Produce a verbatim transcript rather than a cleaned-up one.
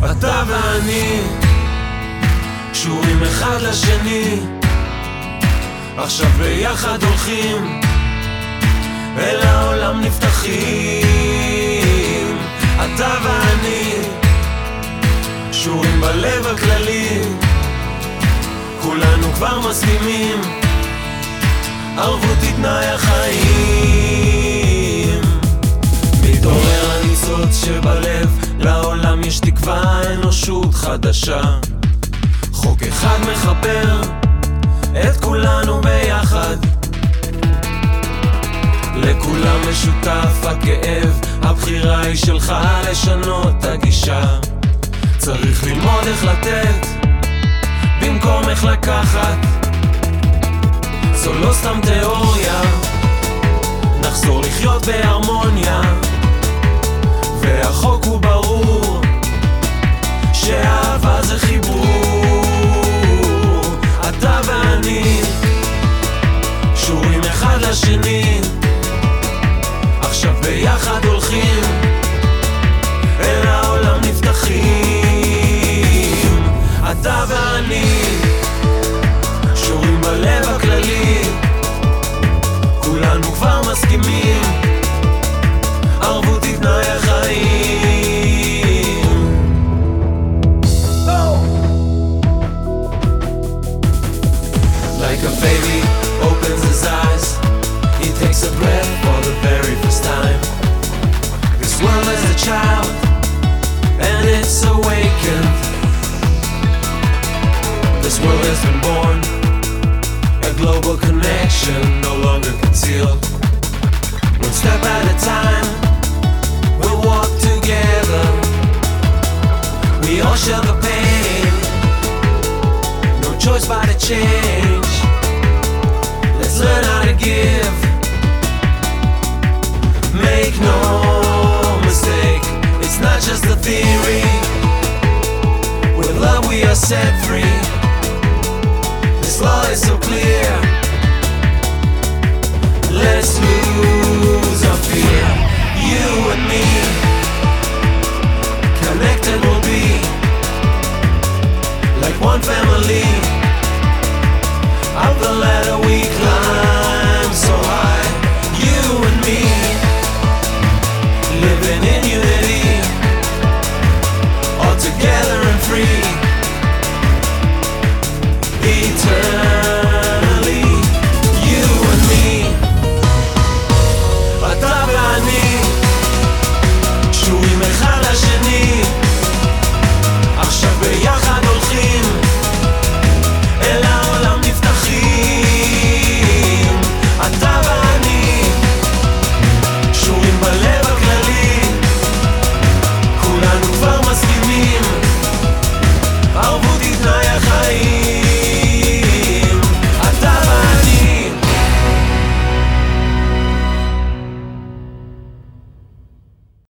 אתה ואני קשורים אחד לשני, עכשיו ביחד הולכים אל העולם נפתחים. אתה ואני קשורים בלב הכללי, כולנו כבר מסכימים, ערבות היא תנאי החיים. מתעורר הניצוץ שבלב, לעולם יש תקווה, אנושות חדשה. חוק אחד מחבר את כולנו ביחד, לכולם משותף הכאב, הבחירה היא שלך לשנות את הגישה. צריך ללמוד איך לתת במקום איך לקחת, זו לא סתם תיאוריה, נחזור לחיות בהרמוניה. והחוק הוא ברור, שאהבה זה חיבור. אתה ואני קשורים אחד לשני, עכשיו ביחד הולכים אל העולם נפתחים. אתה ואני קשורים בלב הכללי, כולנו כבר מסכימים, ערבות היא תנאי החיים. Like a baby opens his eyes, he takes a breath for the very first time. This world is a child and it's awakened. This world has been born, a global connection no longer concealed. One step at a time, we'll walk together. We all share the pain, no choice but to change. Let's learn how to give, make no mistake, it's not just a theory. With love we are set free, this law is so clear. Let's move.